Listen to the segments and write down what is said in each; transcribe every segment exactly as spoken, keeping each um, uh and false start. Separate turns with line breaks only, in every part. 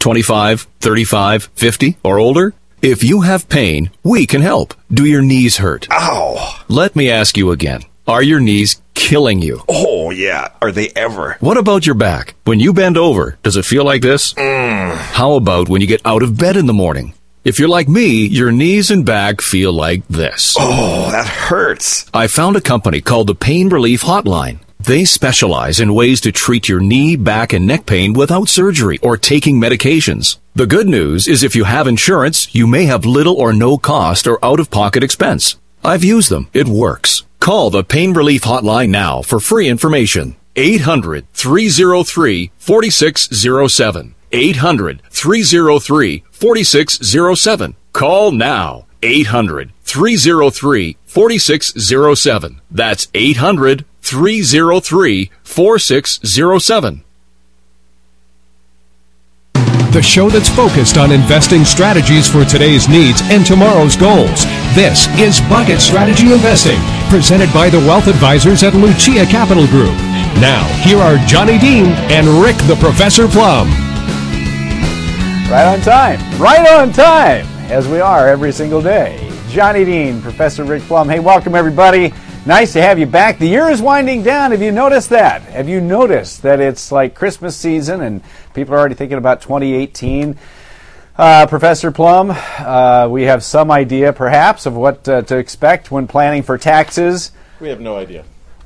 twenty-five, thirty-five, fifty, or older? If you have pain, we can help. Do your knees hurt?
Ow!
Let me ask you again. Are your knees killing you?
Oh, yeah. Are they ever?
What about your back? When you bend over, does it feel like this?
Mm.
How about when you get out of bed in the morning? If you're like me, your knees and back feel like this.
Oh, that hurts.
I found a company called the Pain Relief Hotline. They specialize in ways to treat your knee, back, and neck pain without surgery or taking medications. The good news is if you have insurance, you may have little or no cost or out-of-pocket expense. I've used them. It works. Call the Pain Relief Hotline now for free information. eight hundred, three oh three, four six oh seven. eight hundred, three oh three, four six oh seven. Call now. eight hundred, three oh three, four six oh seven. That's eight hundred, three oh three, four six oh seven.
The show that's focused on investing strategies for today's needs and tomorrow's goals. This is Bucket Strategy Investing, presented by the Wealth Advisors at Lucia Capital Group. Now, here are Johnny Dean and Rick the Professor Plum.
Right on time. Right on time, as we are every single day. Johnny Dean, Professor Rick Plum. Hey, welcome everybody. Nice to have you back. The year is winding down. Have you noticed that? Have you noticed that it's like Christmas season and people are already thinking about twenty eighteen? Uh, Professor Plum, uh, we have some idea perhaps of what uh, to expect when planning for taxes.
We have no idea.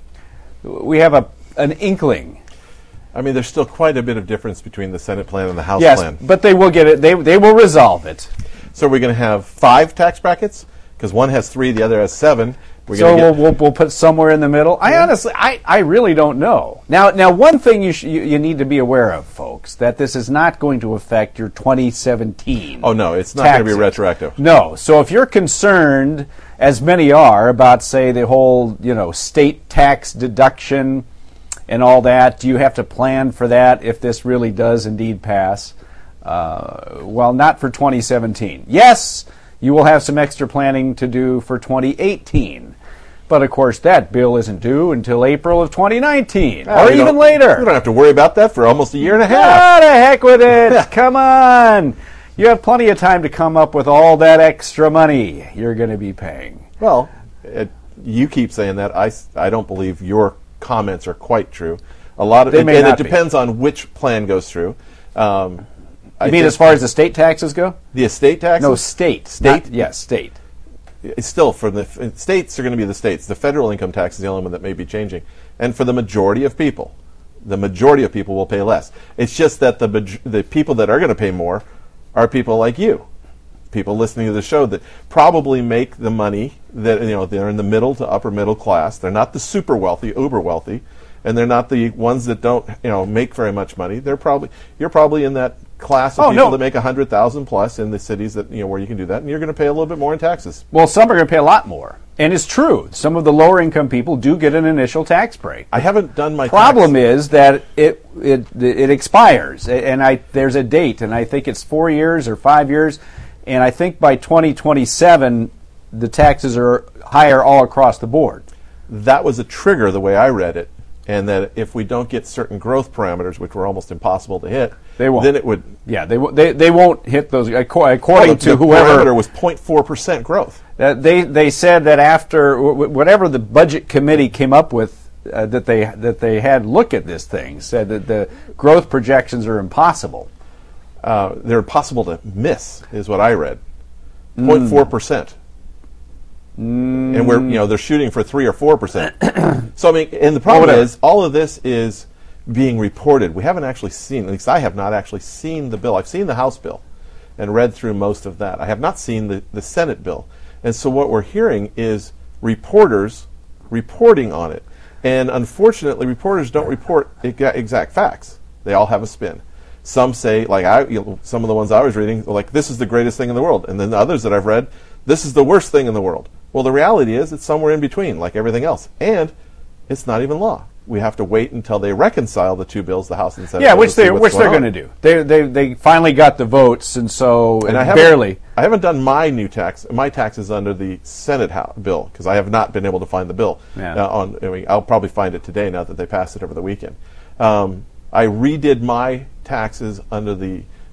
We have a an inkling.
I mean, there's still quite a bit of difference between the Senate plan and the House
yes,
plan.
Yes, but they will get it. They they will resolve it.
So we're going to have five tax brackets because one has three, the other has seven. We're
so
we'll,
we'll we'll put somewhere in the middle. I honestly, I, I really don't know. Now, now one thing you, sh- you you need to be aware of, folks, that this is not going to affect your twenty seventeen.
Oh no, it's not going to be retroactive.
No. So if you're concerned, as many are, about say the whole you know state tax deduction and all that, do you have to plan for that if this really does indeed pass? Uh, well, not for twenty seventeen. Yes, you will have some extra planning to do for twenty eighteen. But, of course, that bill isn't due until April of twenty nineteen,
oh,
or even later.
You don't have to worry about that for almost a year and a half.
Ah, the heck with it. Come on. You have plenty of time to come up with all that extra money you're going to be paying.
Well, it, you keep saying that. I, I don't believe your comments are quite true. A lot of
they
it,
may
and
not
it depends be. on which plan goes through. Um,
you
I
mean as far as the state taxes go?
The estate taxes?
No, state.
State?
Not, yes, state.
It's still, for the f- states are going to be the states. The federal income tax is the only one that may be changing. And for the majority of people, the majority of people will pay less. It's just that the maj- the people that are going to pay more are people like you, people listening to the show that probably make the money that, you know, they're in the middle to upper middle class. They're not the super wealthy, uber wealthy, and they're not the ones that don't, you know, make very much money. They're probably you're probably in that class of
oh,
people
no.
that make a hundred thousand plus in the cities that you know where you can do that, and you're going to pay a little bit more in taxes.
Well, some are going to pay a lot more, and it's true. Some of the lower income people do get an initial tax break.
I haven't done my.
Problem
tax.
is that it it it expires, and I there's a date, and I think it's four years or five years, and I think by twenty twenty-seven the taxes are higher all across the board.
That was a trigger, the way I read it, and that if we don't get certain growth parameters, which were almost impossible to hit,
they won't.
Then it would.
Yeah, they they they won't hit those according
well, the,
to
the
whoever.
The parameter was zero point four percent growth.
Uh, they they said that after w- whatever the budget committee came up with, uh, that they that they had look at this thing, said that the growth projections are impossible.
Uh, they're impossible to miss, is what I read. zero point four percent.
Mm.
And we're you know they're shooting for three or four percent. So I mean, and the problem
well,
is all of this is being reported. We haven't actually seen, at least I have not actually seen the bill. I've seen the House bill and read through most of that. I have not seen the, the Senate bill. And so what we're hearing is reporters reporting on it. And unfortunately, reporters don't report exact facts. They all have a spin. Some say, like I, you know, some of the ones I was reading, like this is the greatest thing in the world. And then the others that I've read, this is the worst thing in the world. Well, the reality is it's somewhere in between, like everything else. And it's not even law. We have to wait until they reconcile the two bills, the House and the Senate.
Yeah, which they which they're going to do. They they they finally got the votes, and so
and
and
I
barely.
I haven't done my new tax, my taxes under the Senate House bill because I have not been able to find the bill.
Yeah.
Uh, on I mean, I'll probably find it today now that they passed it over the weekend. Um, I redid my taxes under the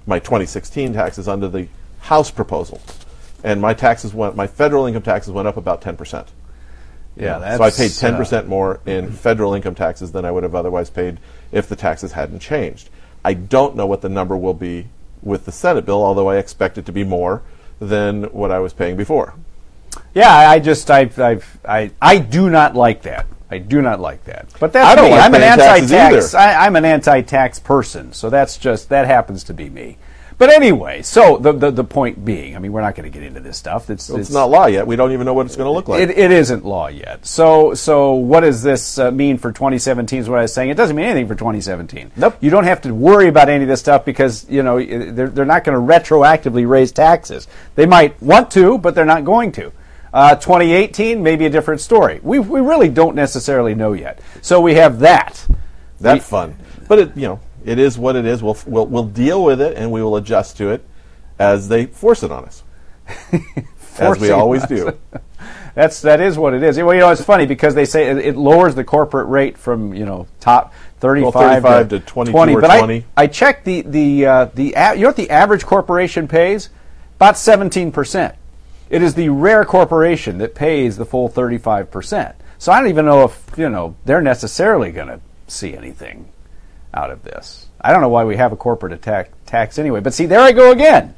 my twenty sixteen taxes under the House proposal, and my taxes went, my federal income taxes went up about ten percent.
Yeah, that's,
so I paid ten percent
uh,
more in federal income taxes than I would have otherwise paid if the taxes hadn't changed. I don't know what the number will be with the Senate bill, although I expect it to be more than what I was paying before.
Yeah, I just I I I I do not like that. I do not like that. But that's
I don't
me.
like
I'm an
paying taxes
anti-tax.
either.
I, I'm an anti-tax person. So that's just that happens to be me. But anyway, so the the, the point being, I mean, we're not going to get into this stuff. It's,
Well,
it's,
it's not law yet. We don't even know what it's going to look like.
It, it isn't law yet. So so what does this uh, mean for twenty seventeen is what I was saying. It doesn't mean anything for twenty seventeen.
Nope.
You don't have to worry about any of this stuff because, you know, they're, they're not going to retroactively raise taxes. They might want to, but they're not going to. Uh, twenty eighteen, maybe a different story. We we really don't necessarily know yet. So we have that.
That's
We-
fun. But, it, you know, it is what it is. We'll, we'll, we'll deal with it, and we will adjust to it as they force it on us. as we
Forcing
always
us.
do.
That's that is what it is. Well, you know, it's funny because they say it, it lowers the corporate rate from you know top thirty-five,
Well, thirty-five to twenty-two or
but
twenty.
I, I checked the the uh, the a, you know what the average corporation pays? About seventeen percent. It is the rare corporation that pays the full thirty-five percent. So I don't even know if you know they're necessarily going to see anything out of this. I don't know why we have a corporate attack, tax anyway. But see, there I go again.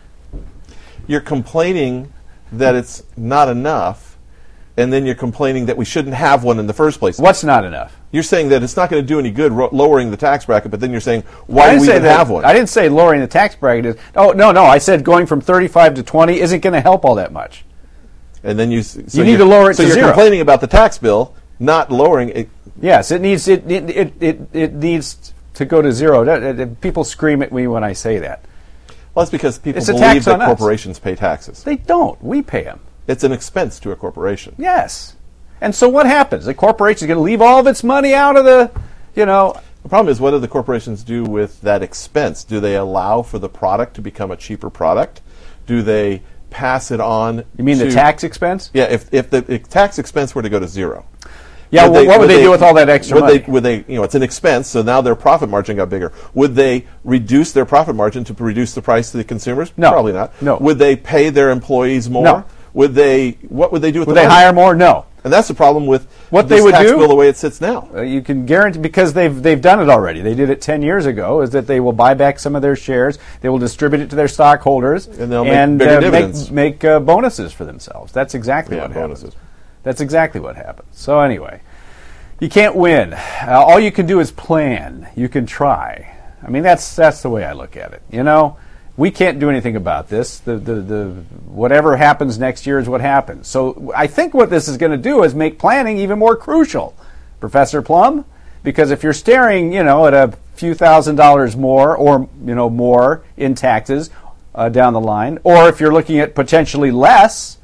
You're complaining that it's not enough, and then you're complaining that we shouldn't have one in the first place.
What's not enough?
You're saying that it's not going to do any good ro- lowering the tax bracket, but then you're saying,
I
why do
didn't
we
say
even
that-
have one?
I didn't say lowering the tax bracket is. Oh no, no. I said going from thirty-five to twenty isn't going to help all that much.
And then you, s- so
You need
you're-
to lower it
So
to
you're
zero.
complaining about the tax bill, not lowering it.
Yes, it needs it it it it, it needs to go to zero. That- that- that- People scream at me when I say that.
Well, that's because people
It's a
believe
tax
that
on us.
corporations pay taxes.
They don't. We pay them.
It's an expense to a corporation.
Yes. And so what happens? The corporation is going to leave all of its money out of the, you know.
The problem is, what do the corporations do with that expense? Do they allow for the product to become a cheaper product? Do they pass it on?
You mean
to,
the tax expense?
Yeah, if, if the if tax expense were to go to zero.
Yeah. Well, what would they, do with all that extra
would
money?
They, would they, you know, it's an expense, so now their profit margin got bigger. Would they reduce their profit margin to reduce the price to the consumers?
No.
Probably not.
No.
Would they pay their employees more?
No.
Would they, what would they do with
Would
the
they
money?
hire more? No.
And that's the problem with
What
this
they would
tax
do-
bill the way it sits now.
Uh, you can guarantee because they've they've done it already. They did it ten years ago. Is that they will buy back some of their shares, they will distribute it to their stockholders,
And they'll make bigger
uh,
dividends.
make, make uh, bonuses for themselves. That's exactly
Yeah,
what
bonuses.
happens. That's exactly what happens. So anyway, you can't win. Uh, all you can do is plan. You can try. I mean, that's that's the way I look at it. You know, we can't do anything about this. The the the whatever happens next year is what happens. So I think what this is going to do is make planning even more crucial, Professor Plum, because if you're staring, you know, at a few thousand dollars more or you know more in taxes uh, down the line, or if you're looking at potentially less.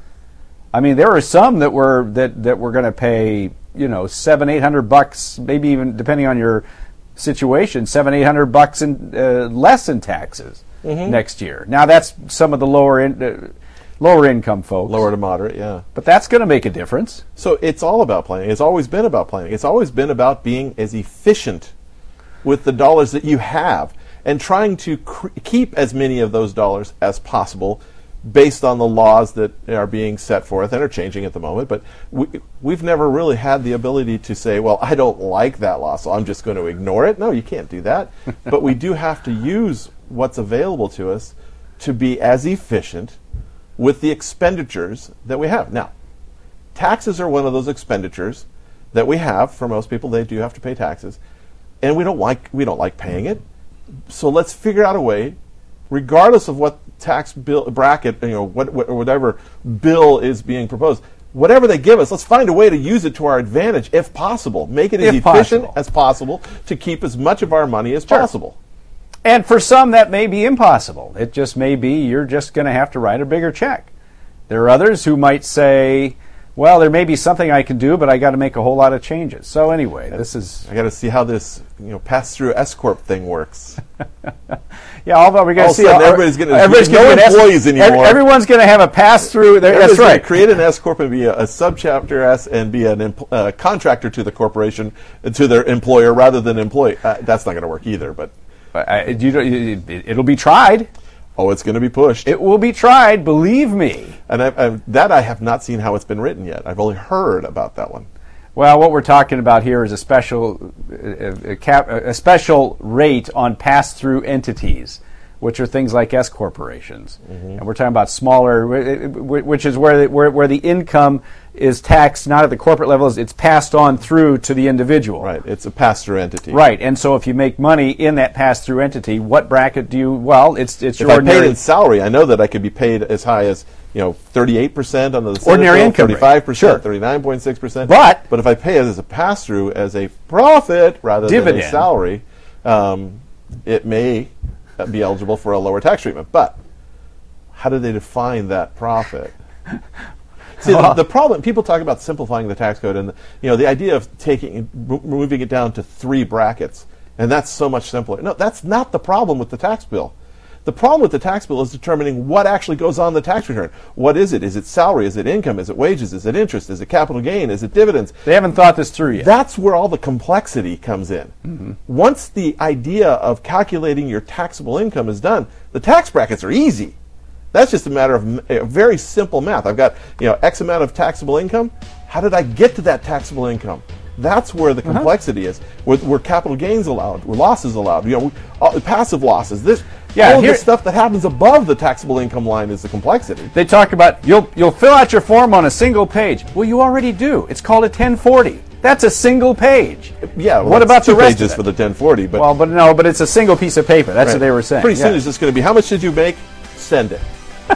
I mean, there are some that were that that were going to pay, you know, seven, eight hundred bucks, maybe even depending on your situation, seven, eight hundred bucks in uh, less in taxes
Mm-hmm.
next year. Now that's some of the lower in, uh, lower income folks,
Lower to moderate, yeah.
but that's going to make a difference.
So it's all about planning. It's always been about planning. It's always been about being as efficient with the dollars that you have and trying to cr- keep as many of those dollars as possible based on the laws that are being set forth and are changing at the moment. But we, we've never really had the ability to say, well, I don't like that law, so I'm just going to ignore it. No, you can't do that. But we do have to use what's available to us to be as efficient with the expenditures that we have. Now, taxes are one of those expenditures that we have. For most people, they do have to pay taxes, and we don't like we don't like paying it. So let's figure out a way, regardless of what tax bill bracket, you know, what, what whatever bill is being proposed, whatever they give us, let's find a way to use it to our advantage, if possible. Make it as
If
efficient
possible.
as possible to keep as much of our money as
Sure.
possible.
And for some, that may be impossible. It just may be you're just going to have to write a bigger check. There are others who might say, well, there may be something I can do, but I got to make a whole lot of changes. So anyway, this is
I got to see how this, you know, pass-through S-corp thing works.
yeah. Although we're going
All
to
of a
see,
sudden,
uh,
everybody's gonna-
everybody's
no
gonna get S-
employees
ev-
anymore.
Everyone's going to have a pass through. That's
Everybody's gonna
right.
Create an S corp and be a, a subchapter S and be an empl- uh, contractor to the corporation, uh, to their employer rather than employee. Uh, that's not going to work either. But
I, you, it, it'll be tried.
Oh, it's going to be pushed.
It will be tried, believe me.
And I, I, that I have not seen how it's been written yet. I've only heard about that one.
Well, what we're talking about here is a special, a, a, cap, a special rate on pass-through entities, which are things like S corporations, mm-hmm. and we're talking about smaller, which is where the, where, where the income is taxed not at the corporate level; it's passed on through to the individual.
Right, it's a pass-through entity.
Right, and so if you make money in that pass-through entity, what bracket do you? Well, it's it's
if
your
I
ordinary
paid in salary, I know that I could be paid as high as you know thirty-eight percent on the Senate
ordinary
bill,
income,
thirty-five percent,
sure.
thirty-nine point six percent.
But
but if I pay it as a pass-through as a profit rather
dividend.
than a salary, um, it may be eligible for a lower tax treatment. But how do they define that profit? See, the, the problem, people talk about simplifying the tax code, and the, you know the idea of taking, moving it down to three brackets, and that's so much simpler. No, that's not the problem with the tax bill. The problem with the tax bill is determining what actually goes on the tax return. What is it? Is it salary? Is it income? Is it wages? Is it interest? Is it capital gain? Is it dividends?
They haven't thought this through yet.
That's where all the complexity comes in.
Mm-hmm.
Once the idea of calculating your taxable income is done, the tax brackets are easy. That's just a matter of a very simple math. I've got you know X amount of taxable income. How did I get to that taxable income? That's where the complexity uh-huh. is. Where, where capital gains allowed, where losses allowed. You know, all, passive losses. This, yeah, all of the stuff that happens above the taxable income line is the complexity.
They talk about you'll you'll fill out your form on a single page. Well, you already do. It's called a ten forty. That's a single page.
Yeah. Well,
what about
two
the rest
pages
of it?
for the ten forty? But
well, but no, but it's a single piece of paper. That's
right.
what they were saying.
Pretty
yeah.
soon it's just going to be how much did you make? Send it.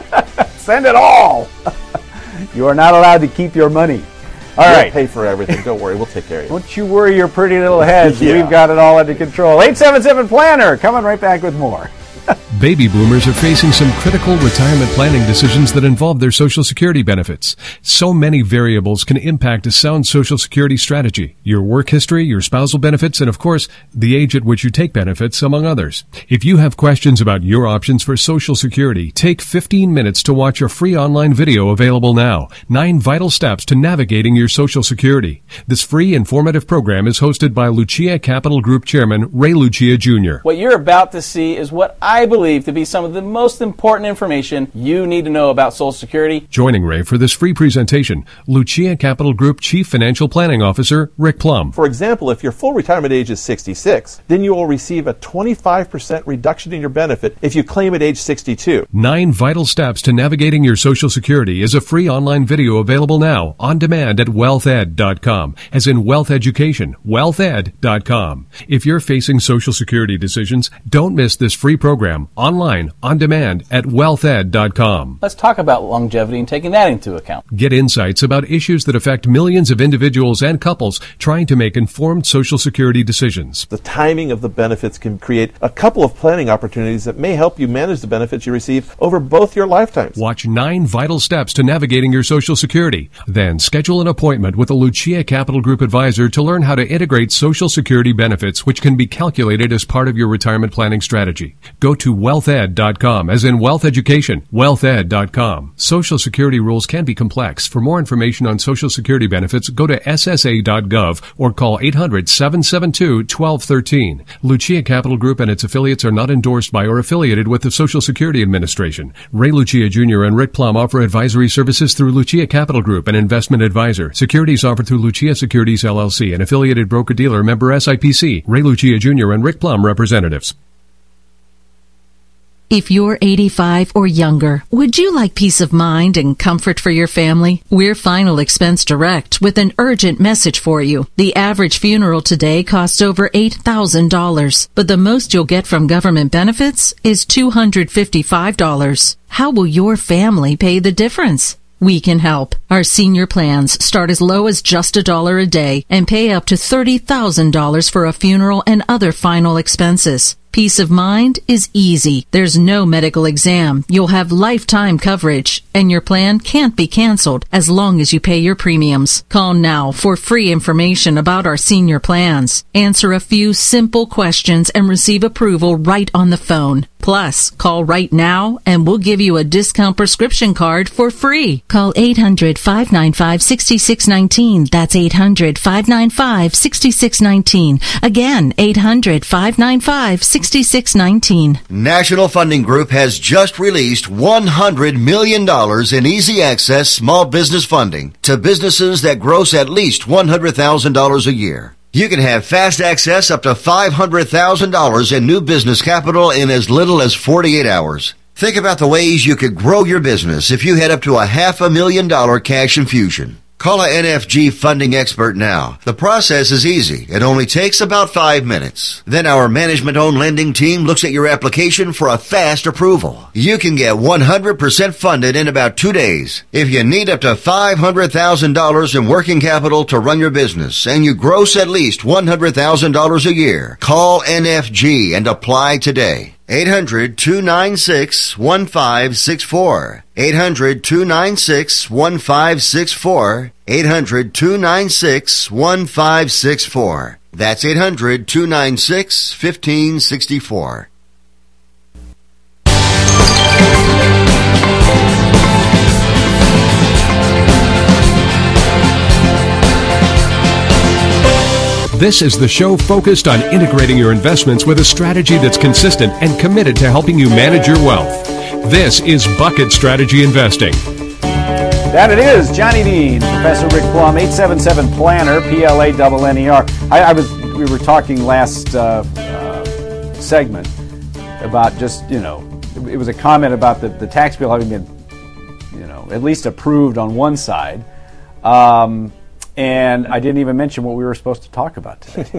Send it all. You are not allowed to keep your money. All
we'll
right.
pay for everything. Don't worry. We'll take care of you.
Don't you worry your pretty little heads.
Yeah.
We've got it all under control. eight seven seven Planner. Coming right back with more.
Baby boomers are facing some critical retirement planning decisions that involve their Social Security benefits. So many variables can impact a sound Social Security strategy. Your work history, your spousal benefits, and of course, the age at which you take benefits, among others. If you have questions about your options for Social Security, take fifteen minutes to watch a free online video available now. Nine vital steps to navigating your Social Security. This free informative program is hosted by Lucia Capital Group Chairman Ray Lucia Junior
What you're about to see is what I believe to be some of the most important information you need to know about Social Security.
Joining Ray for this free presentation, Lucia Capital Group Chief Financial Planning Officer Rick Plum.
For example, if your full retirement age is sixty-six, then you will receive a twenty-five percent reduction in your benefit if you claim at age sixty-two.
Nine vital steps to navigating your Social Security is a free online video available now on demand at wealth ed dot com, as in wealth education, wealth ed dot com. If you're facing Social Security decisions, don't miss this free program online, on demand at wealth ed dot com.
Let's talk about longevity and taking that into account.
Get insights about issues that affect millions of individuals and couples trying to make informed Social Security decisions.
The timing of the benefits can create a couple of planning opportunities that may help you manage the benefits you receive over both your lifetimes.
Watch nine vital steps to navigating your Social Security. Then schedule an appointment with a Lucia Capital Group advisor to learn how to integrate Social Security benefits, which can be calculated as part of your retirement planning strategy. Go to wealth ed dot com, as in wealth education, wealth ed dot com. Social Security rules can be complex. For more information on Social Security benefits, go to S S A dot gov or call eight hundred, seven seven two, one two one three. Lucia Capital Group and its affiliates are not endorsed by or affiliated with the Social Security Administration. Ray Lucia Junior and Rick Plum offer advisory services through Lucia Capital Group, an investment advisor. Securities offered through Lucia Securities L L C, an affiliated broker-dealer, member S I P C. Ray Lucia Junior and Rick Plum, representatives.
If you're eighty-five or younger, would you like peace of mind and comfort for your family? We're Final Expense Direct with an urgent message for you. The average funeral today costs over eight thousand dollars, but the most you'll get from government benefits is two hundred fifty-five dollars. How will your family pay the difference? We can help. Our senior plans start as low as just a dollar a day and pay up to thirty thousand dollars for a funeral and other final expenses. Peace of mind is easy. There's no medical exam. You'll have lifetime coverage, and your plan can't be canceled as long as you pay your premiums. Call now for free information about our senior plans. Answer a few simple questions and receive approval right on the phone. Plus, call right now and we'll give you a discount prescription card for free. Call eight hundred, five nine five, six six one nine. That's eight hundred, five nine five, six six one nine. Again, eight hundred, five nine five, six six one nine.
National Funding Group has just released one hundred million dollars in easy access small business funding to businesses that gross at least one hundred thousand dollars a year. You can have fast access up to five hundred thousand dollars in new business capital in as little as forty-eight hours. Think about the ways you could grow your business if you had up to a half a million dollar cash infusion. Call a N F G funding expert now. The process is easy. It only takes about five minutes. Then our management-owned lending team looks at your application for a fast approval. You can get one hundred percent funded in about two days. If you need up to five hundred thousand dollars in working capital to run your business and you gross at least one hundred thousand dollars a year, call N F G and apply today. eight hundred, two nine six, one five six four. eight hundred, two nine six, one five six four. eight hundred, two nine six, one five six four. That's eight hundred, two nine six, one five six four.
This is the show focused on integrating your investments with a strategy that's consistent and committed to helping you manage your wealth. This is Bucket Strategy Investing.
That it is. Johnny Dean, Professor Rick Plum, eight seven seven Planner, P L A N N E R. I, I was, we were talking last uh, uh, segment about just, you know, it, it was a comment about the, the tax bill having been, you know, at least approved on one side. Um, And I didn't even mention what we were supposed to talk about today.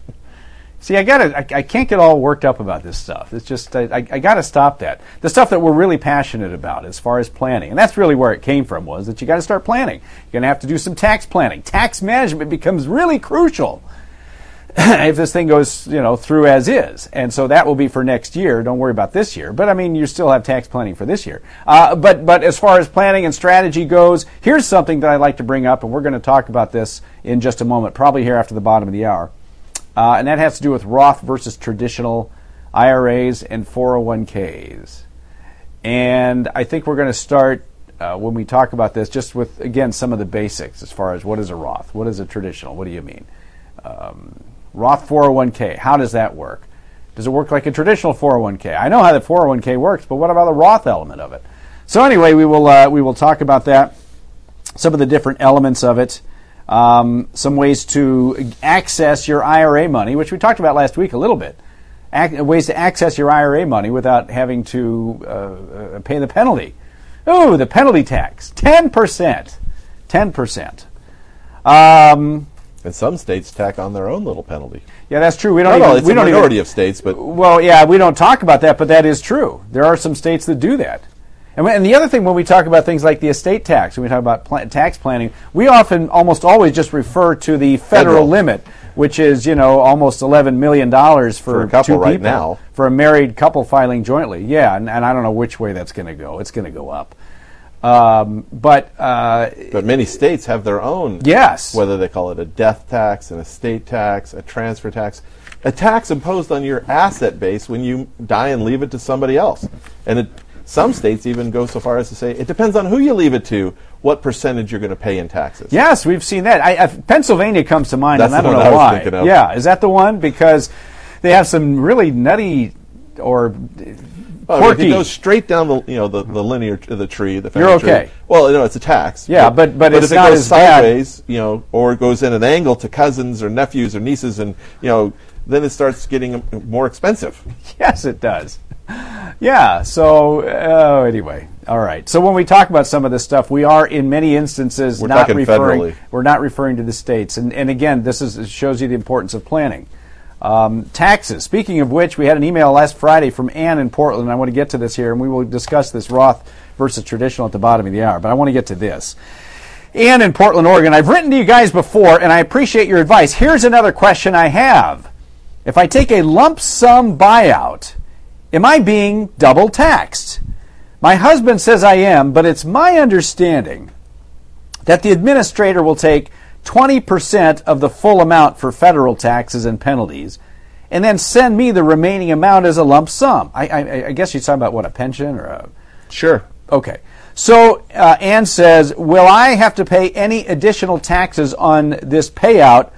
See, I gotta, I, I can't get all worked up about this stuff. It's just, I, I, I gotta stop that. The stuff that we're really passionate about as far as planning, and that's really where it came from, was that you gotta start planning. You're gonna have to do some tax planning. Tax management becomes really crucial if this thing goes, you know, through as is. And so that will be for next year. Don't worry about this year. But I mean, you still have tax planning for this year. Uh, but but as far as planning and strategy goes, here's something that I'd like to bring up, and we're going to talk about this in just a moment, probably here after the bottom of the hour. Uh, and that has to do with Roth versus traditional I R As and four oh one k's. And I think we're going to start uh, when we talk about this just with, again, some of the basics as far as what is a Roth, what is a traditional, what do you mean? Um, Roth four oh one k, how does that work? Does it work like a traditional four oh one k? I know how the four oh one k works, but what about the Roth element of it? So anyway, we will uh, we will talk about that, some of the different elements of it, um, some ways to access your I R A money, which we talked about last week a little bit, Ac- ways to access your I R A money without having to uh, uh, pay the penalty. Ooh, the penalty tax, ten percent. ten percent. Um...
And some states tack on their own little penalty.
Yeah, that's true. We don't.
No,
even,
no, it's
we
a
don't
minority
even,
of states, but
well, yeah, we don't talk about that, but that is true. There are some states that do that. And, we, and the other thing, when we talk about things like the estate tax, when we talk about pl- tax planning, we often, almost always, just refer to the federal, federal. limit, which is, you know, almost eleven million dollars for,
for a couple
two
right
people,
now.
For a married couple filing jointly. Yeah, and, and I don't know which way that's going to go. It's going to go up. Um, but uh,
but many states have their own.
Yes.
Whether they call it a death tax, an estate tax, a transfer tax, a tax imposed on your asset base when you die and leave it to somebody else. And it, some states even go so far as to say it depends on who you leave it to, what percentage you're going to pay in taxes.
Yes, we've seen that. I, I, Pennsylvania comes to mind,
That's
and I don't
the one
know
I was
why.
thinking of.
Yeah, is that the one? Because they have some really nutty or
Well, if it goes straight down the you know the, the linear t- the tree, the family
You're okay.
tree. Well, you know it's a tax.
Yeah, but but,
but
it's
if
not
it goes
as bad.
sideways, you know, or it goes in an angle to cousins or nephews or nieces, and you know, then it starts getting um, more expensive.
Yes, it does. Yeah. So uh, anyway, all right. So when we talk about some of this stuff, we are in many instances
We're
not
talking
referring.
federally.
We're not referring to the states, and and again, this is it shows you the importance of planning. Um, taxes. Speaking of which, we had an email last Friday from Ann in Portland. I want to get to this here, and we will discuss this Roth versus traditional at the bottom of the hour. But I want to get to this. Ann in Portland, Oregon. I've written to you guys before, and I appreciate your advice. Here's another question I have. If I take a lump sum buyout, am I being double taxed? My husband says I am, but it's my understanding that the administrator will take twenty percent of the full amount for federal taxes and penalties, and then send me the remaining amount as a lump sum. I, I, I guess you're talking about, what, a pension or a...
Sure.
Okay. So uh, Ann says, will I have to pay any additional taxes on this payout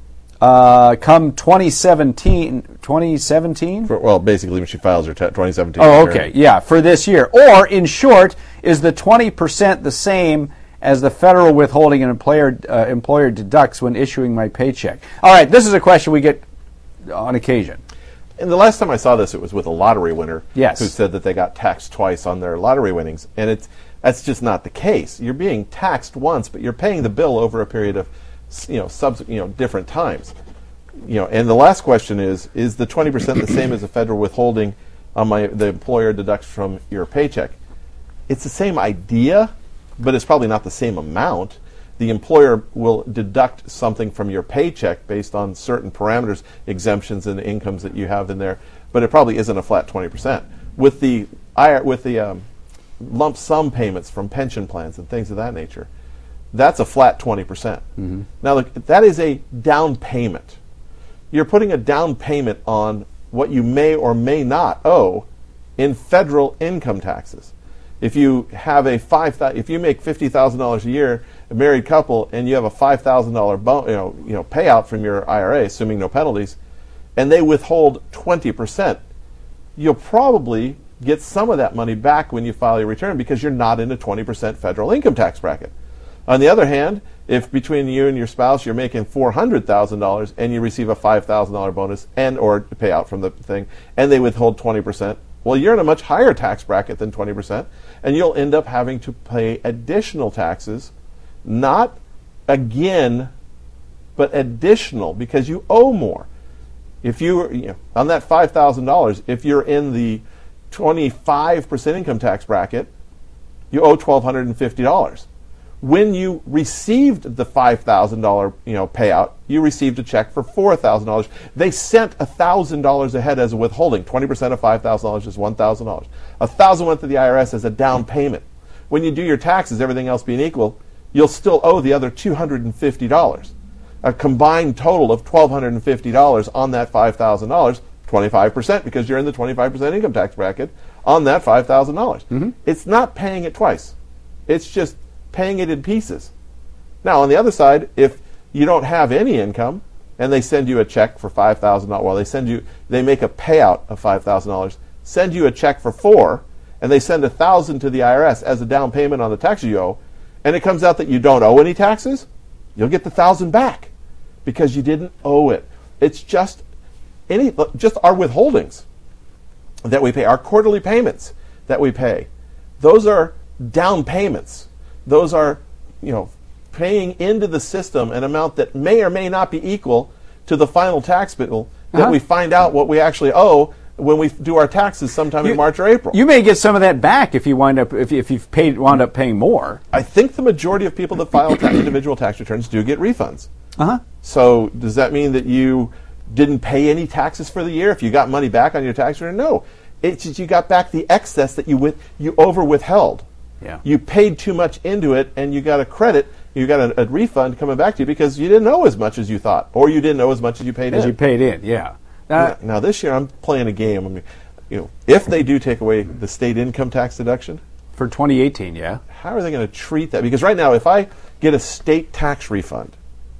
uh, come twenty seventeen? twenty seventeen?
For, well, basically when she files her t- twenty seventeen.
Oh,
return.
okay. Yeah, for this year. Or, in short, is the twenty percent the same as the federal withholding an employer, uh, employer deducts when issuing my paycheck? All right, this is a question we get on occasion.
And the last time I saw this, it was with a lottery winner
Yes.
who said that they got taxed twice on their lottery winnings. And it's that's just not the case. You're being taxed once, but you're paying the bill over a period of, you know, subs, you know, different times. You know, and the last question is: is the twenty percent the same as a federal withholding on my the employer deducts from your paycheck? It's the same idea, but it's probably not the same amount. The employer will deduct something from your paycheck based on certain parameters, exemptions, and incomes that you have in there, but it probably isn't a flat twenty percent. With the with the um, lump sum payments from pension plans and things of that nature, that's a flat twenty percent. Mm-hmm. Now, look, that is a down payment. You're putting a down payment on what you may or may not owe in federal income taxes. If you have a five, if you make fifty thousand dollars a year, a married couple, and you have a five thousand dollar bon- you know, you know, payout from your I R A, assuming no penalties, and they withhold twenty percent, you'll probably get some of that money back when you file your return because you're not in a twenty percent federal income tax bracket. On the other hand, if between you and your spouse you're making four hundred thousand dollars and you receive a five thousand dollars bonus and or payout from the thing, and they withhold twenty percent, well, you're in a much higher tax bracket than twenty percent, and you'll end up having to pay additional taxes, not again, but additional, because you owe more. If you, you know, on that five thousand dollars, if you're in the twenty-five percent income tax bracket, you owe one thousand two hundred fifty dollars. When you received the five thousand dollars, you know, payout, you received a check for four thousand dollars. They sent one thousand dollars ahead as a withholding. twenty percent of five thousand dollars is one thousand dollars. one thousand dollars went to the I R S as a down payment. When you do your taxes, everything else being equal, you'll still owe the other two hundred fifty dollars. A combined total of one thousand two hundred fifty dollars on that five thousand dollars, twenty-five percent, because you're in the twenty-five percent income tax bracket on that five thousand dollars. Mm-hmm. It's not paying it twice. It's just paying it in pieces. Now, on the other side, if you don't have any income and they send you a check for five thousand dollars, well, they send you, they make a payout of five thousand dollars, send you a check for four, and they send one thousand dollars to the I R S as a down payment on the taxes you owe, and it comes out that you don't owe any taxes, you'll get the one thousand dollars back because you didn't owe it. It's just any, just our withholdings that we pay, our quarterly payments that we pay. Those are down payments. Those are, you know, paying into the system an amount that may or may not be equal to the final tax bill that
uh-huh.
we find out what we actually owe when we do our taxes sometime
you,
in March or April.
You may get some of that back if you wind up if, if you've paid wound up paying more.
I think the majority of people that file ta- individual tax returns do get refunds.
Uh-huh.
So does that mean that you didn't pay any taxes for the year if you got money back on your tax return? No. It's just you got back the excess that you with, you over withheld.
Yeah.
You paid too much into it, and you got a credit, you got a, a refund coming back to you because you didn't owe as much as you thought, or you didn't owe as much as you paid
as
in.
you paid in, yeah.
Now, now this year I'm playing a game. I mean, you know, if they do take away the state income tax deduction
for twenty eighteen, yeah.
How are they going to treat that? Because right now, if I get a state tax refund,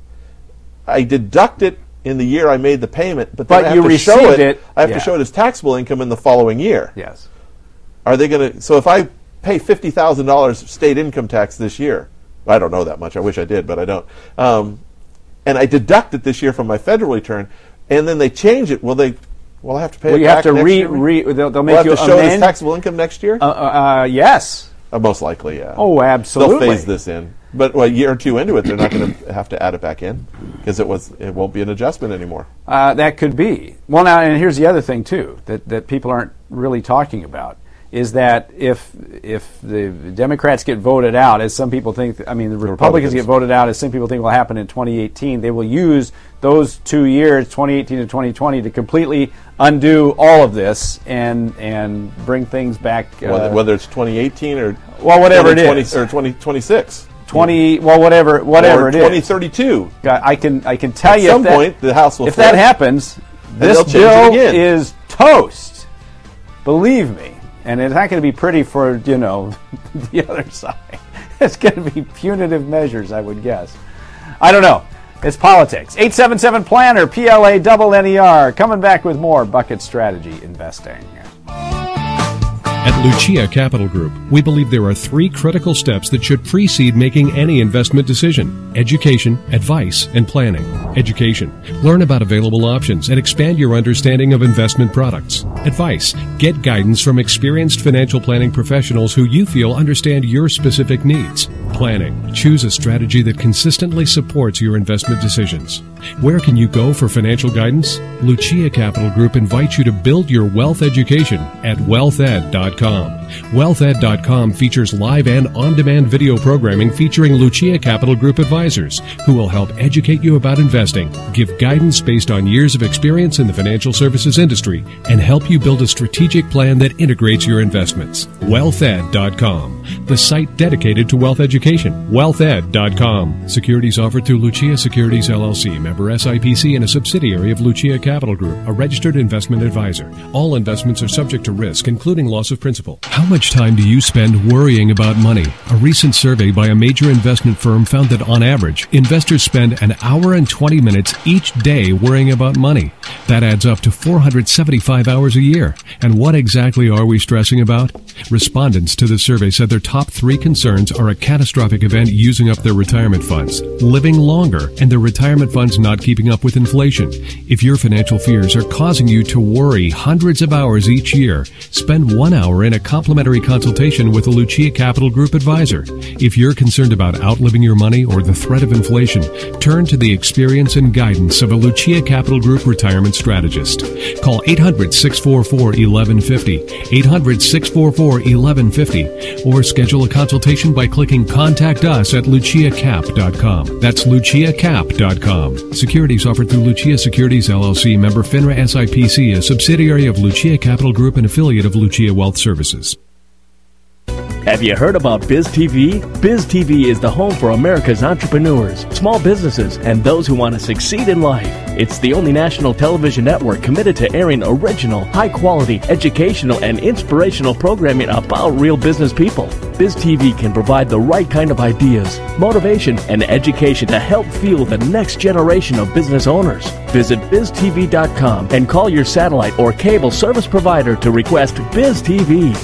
I deduct it in the year I made the payment, but then
but
I have
you
to
received
show it.
it.
I have
yeah.
to show it as taxable income in the following year.
Yes.
Are they going to? So if I pay fifty thousand dollars state income tax this year, I don't know that much. I wish I did, but I don't. Um, and I deduct it this year from my federal return, and then they change it. Will they? Will I have to pay
well,
it
you
back
have to
next
re,
year?
re they'll, they'll
Will
make
I have
you
to show it as
amend.
taxable income next year?
Uh, uh, yes.
Uh, most likely, yeah.
Oh, absolutely.
They'll phase this in, but well, a year or two into it, they're not going to have to add it back in because it was it won't be an adjustment anymore.
Uh, that could be. Well, now, and here's the other thing too that that people aren't really talking about is that if if the Democrats get voted out, as some people think, I mean, the, the Republicans, Republicans get voted out, as some people think will happen in twenty eighteen, they will use those two years, twenty eighteen and twenty twenty, to completely undo all of this and and bring things back. Uh,
whether, whether it's twenty eighteen or
well, whatever it
twenty,
is,
or twenty twenty-six.
twenty, well, whatever, whatever
or
it is.
twenty thirty-two.
I can I can tell
At
you
some
if that,
point the House will.
If
flip.
that happens, this
they'll change it
bill
again.
is toast. Believe me. And it's not going to be pretty for, you know, the other side. It's going to be punitive measures, I would guess. I don't know. It's politics. eight seven seven planner, P L A N N E R. Coming back with more Bucket Strategy Investing.
At Lucia Capital Group, we believe there are three critical steps that should precede making any investment decision: education, advice, and planning. Education. Learn about available options and expand your understanding of investment products. Advice. Get guidance from experienced financial planning professionals who you feel understand your specific needs. Planning. Choose a strategy that consistently supports your investment decisions. Where can you go for financial guidance? Lucia Capital Group invites you to build your wealth education at wealth ed dot com. wealth ed dot com features live and on-demand video programming featuring Lucia Capital Group advisors who will help educate you about investing, give guidance based on years of experience in the financial services industry, and help you build a strategic plan that integrates your investments. wealth ed dot com, the site dedicated to wealth education. wealth ed dot com. Securities offered through Lucia Securities L L C, member S I P C and a subsidiary of Lucia Capital Group, a registered investment advisor. All investments are subject to risk, including loss of principal. How much time do you spend worrying about money? A recent survey by a major investment firm found that on average, investors spend an hour and twenty minutes each day worrying about money. That adds up to four hundred seventy-five hours a year. And what exactly are we stressing about? Respondents to the survey said their top three concerns are a catastrophic event using up their retirement funds, living longer, and their retirement funds not keeping up with inflation. If your financial fears are causing you to worry hundreds of hours each year, spend one hour in a complimentary consultation with a Lucia Capital Group advisor. If you're concerned about outliving your money or the threat of inflation, turn to the experience and guidance of a Lucia Capital Group retirement strategist. Call eight hundred, six four four, eleven fifty, eight hundred, six four four, eleven fifty, or schedule a consultation by clicking Contact Us at lucia cap dot com. That's lucia cap dot com. Securities offered through Lucia Securities L L C, member FINRA S I P C, a subsidiary of Lucia Capital Group and affiliate of Lucia Wealth Services.
Have you heard about BizTV? BizTV is the home for America's entrepreneurs, small businesses, and those who want to succeed in life. It's the only national television network committed to airing original, high-quality, educational, and inspirational programming about real business people. BizTV can provide the right kind of ideas, motivation, and education to help fuel the next generation of business owners. Visit biz T V dot com and call your satellite or cable service provider to request BizTV.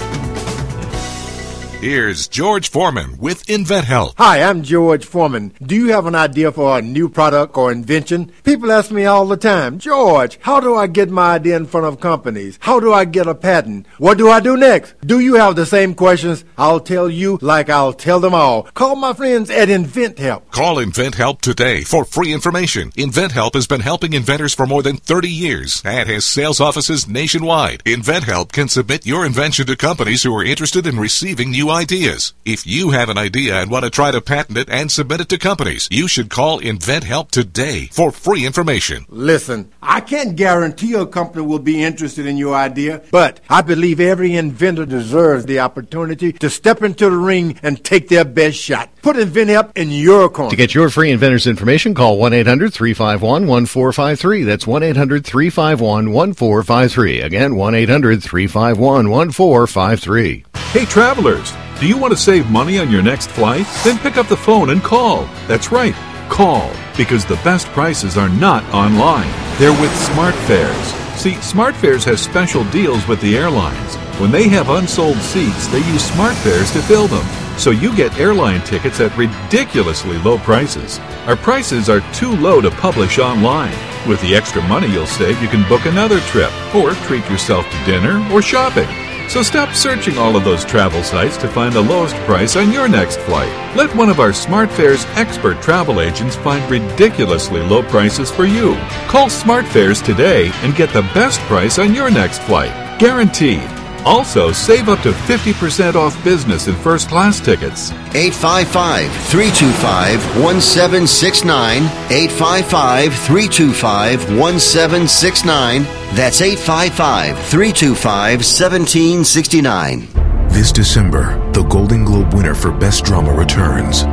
Here's George Foreman with InventHelp.
Hi, I'm George Foreman. Do you have an idea for a new product or invention? People ask me all the time, George, how do I get my idea in front of companies? How do I get a patent? What do I do next? Do you have the same questions? I'll tell you like I'll tell them all. Call my friends at InventHelp.
Call InventHelp today for free information. InventHelp has been helping inventors for more than thirty years and has sales offices nationwide. InventHelp can submit your invention to companies who are interested in receiving new ideas. If you have an idea and want to try to patent it and submit it to companies, you should call InventHelp today for free information.
Listen, I can't guarantee a company will be interested in your idea, but I believe every inventor deserves the opportunity to step into the ring and take their best shot. Put InventHelp in your corner.
To get your free inventor's information, call one eight hundred, three five one, one four five three. That's one eight hundred, three five one, one four five three. Again, one eight hundred, three five one, one four five three.
Hey, travelers, do you want to save money on your next flight? Then pick up the phone and call. That's right, call, because the best prices are not online. They're with SmartFares. See, SmartFares has special deals with the airlines. When they have unsold seats, they use SmartFares to fill them. So you get airline tickets at ridiculously low prices. Our prices are too low to publish online. With the extra money you'll save, you can book another trip or treat yourself to dinner or shopping. So stop searching all of those travel sites to find the lowest price on your next flight. Let one of our SmartFares expert travel agents find ridiculously low prices for you. Call SmartFares today and get the best price on your next flight. Guaranteed. Also, save up to fifty percent off business and first class tickets.
eight five five, three two five, one seven six nine. eight five five, three two five, one seven six nine. That's eight five five, three two five, one seven six nine.
This December, the Golden Globe winner for Best Drama returns.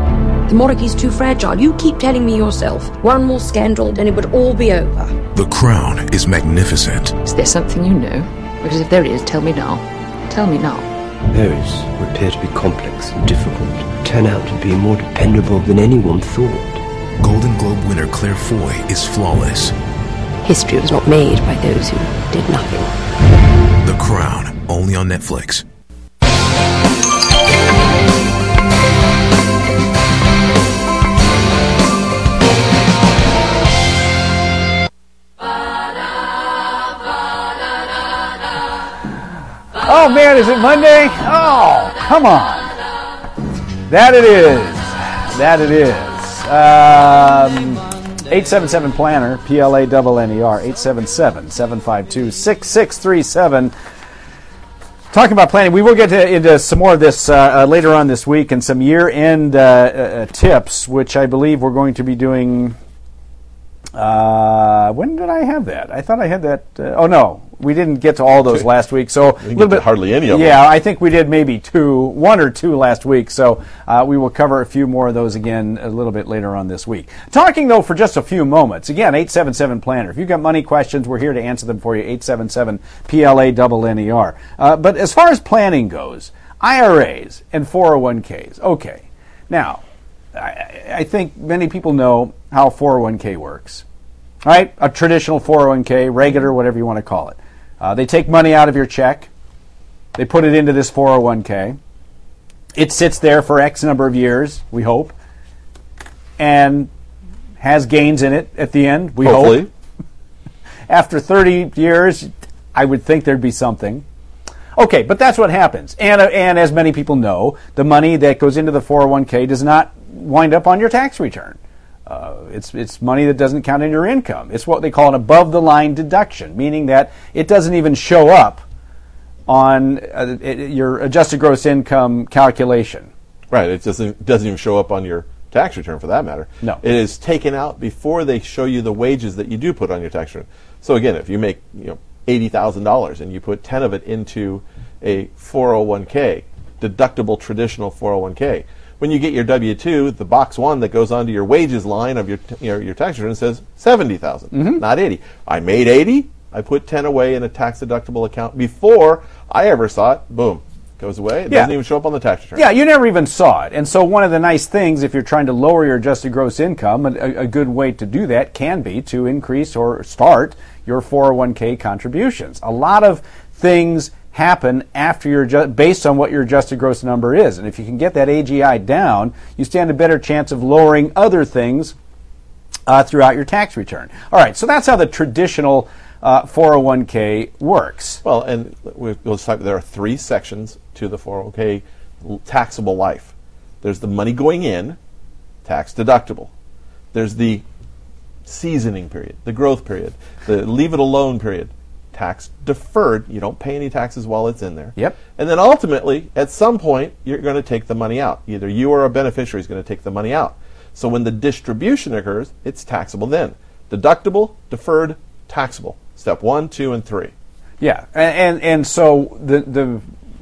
The monarchy's too fragile. You keep telling me yourself. One more scandal and it would all be over.
The crown is magnificent.
Is there something you know? Because if there is, tell me now. Tell me now.
Those who appear to be complex and difficult turn out to be more dependable than anyone thought.
Golden Globe winner Claire Foy is flawless.
History was not made by those who did nothing.
The Crown, only on Netflix.
Oh man, is it Monday? Oh, come on. That it is. That it is. Um, eight seven seven planner, P L A N N E R, eight seven seven, seven five two, six six three seven. Talking about planning, we will get to, into some more of this uh, uh, later on this week and some year-end uh, uh, tips, which I believe we're going to be doing. Uh, when did I have that? I thought I had that. Uh, oh no, we didn't get to all those last week. So a little bit
hardly any of them.
Yeah, I think we did maybe two, one or two last week. So uh, we will cover a few more of those again a little bit later on this week. Talking though for just a few moments. Again, eight seven seven planner. If you've got money questions, we're here to answer them for you. eight seven seven P L A N N E R. Uh, but as far as planning goes, I R As and four oh one k's. Okay, now I, I think many people know how four oh one k works. Right? A traditional four oh one k, regular, whatever you want to call it. Uh, they take money out of your check. They put it into this four oh one k. It sits there for X number of years, we hope, and has gains in it at the end, we
Hopefully.
hope. After thirty years, I would think there'd be something. Okay, but that's what happens. And, uh, and as many people know, the money that goes into the four oh one k does not wind up on your tax return. Uh, it's it's money that doesn't count in your income. It's what they call an above-the-line deduction, meaning that it doesn't even show up on uh, it, your adjusted gross income calculation.
Right. It doesn't doesn't even show up on your tax return, for that matter.
No.
It is taken out before they show you the wages that you do put on your tax return. So again, if you make you know eighty thousand dollars and you put ten of it into a four oh one k, deductible traditional four oh one k. When you get your W two, the box one that goes onto your wages line of your t- your, your tax return says seventy thousand,
mm-hmm.
not eighty. I made eighty. I put ten away in a tax deductible account before I ever saw it. Boom, goes away. It
Yeah.
doesn't even show up on the tax return.
Yeah, you never even saw it. And so one of the nice things, if you're trying to lower your adjusted gross income, a, a good way to do that can be to increase or start your four oh one k contributions. A lot of things happen after your adju- based on what your adjusted gross number is. And if you can get that A G I down, you stand a better chance of lowering other things uh, throughout your tax return. All right, so that's how the traditional uh, four oh one k works.
Well, and we- we'll talk, there are three sections to the four oh one k taxable life. There's the money going in, tax deductible. There's the seasoning period, the growth period, the leave it alone period, tax deferred. You don't pay any taxes while it's in there.
Yep.
And then ultimately, at some point, you're going to take the money out. Either you or a beneficiary is going to take the money out. So when the distribution occurs, it's taxable then. Deductible, deferred, taxable. Step one, two, and three.
Yeah, and and, and so the the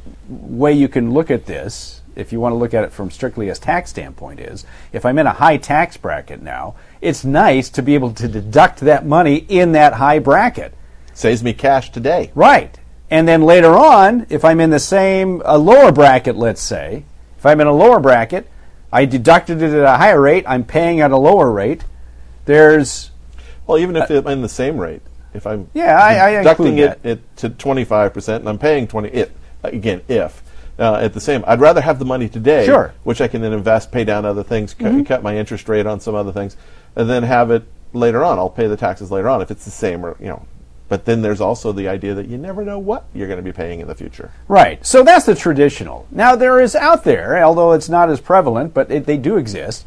way you can look at this, if you want to look at it from strictly a tax standpoint, is if I'm in a high tax bracket now, it's nice to be able to deduct that money in that high bracket.
Saves me cash today.
Right. And then later on, if I'm in the same, a lower bracket, let's say, if I'm in a lower bracket, I deducted it at a higher rate, I'm paying at a lower rate, there's...
Well, even if uh, I'm in the same rate, if I'm
yeah, I, I
deducting it,
that.
it to twenty-five percent and I'm paying twenty, it, again, if, uh, at the same, I'd rather have the money today,
sure.
which I can then invest, pay down other things,
mm-hmm.
cut, cut my interest rate on some other things, and then have it later on. I'll pay the taxes later on if it's the same, or, you know. But then there's also the idea that you never know what you're going to be paying in the future.
Right. So that's the traditional. Now there is out there, although it's not as prevalent, but it, they do exist,